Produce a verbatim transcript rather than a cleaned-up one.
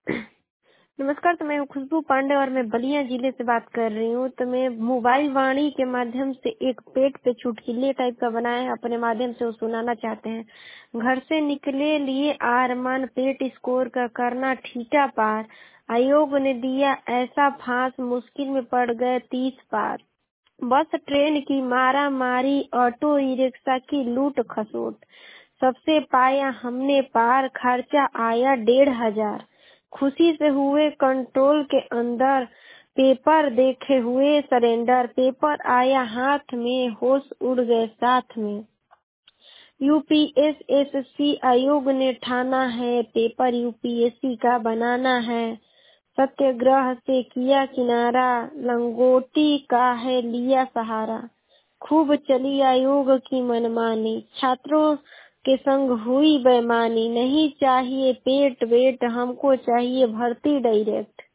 नमस्कार। तो मैं हूँ खुशबू पांडे और मैं बलिया जिले से बात कर रही हूँ। तो मैं मोबाइल वाणी के माध्यम से एक पेट पे चुटकुले टाइप का बनाया है, अपने माध्यम से वो सुनाना चाहते हैं। घर से निकले लिए आरमान, पेट स्कोर का करना ठीका पार। आयोग ने दिया ऐसा फांस, मुश्किल में पड़ गए तीस पार। बस ट्रेन की मारा मारी, ऑटो रिक्शा की लूट खसोट, सबसे पाया हमने पार, खर्चा आया डेढ़ हजार। खुशी से हुए कंट्रोल के अंदर, पेपर देखे हुए सरेंडर। पेपर आया हाथ में, होश उड़ गए साथ में। यूपीएसएससी आयोग ने ठाना है, पेपर यूपीएससी का बनाना है। सत्याग्रह से किया किनारा, लंगोटी का है लिया सहारा। खूब चली आयोग की मनमानी, छात्रों के संग हुई बेईमानी। नहीं चाहिए पेट वेट, हमको चाहिए भर्ती डायरेक्ट।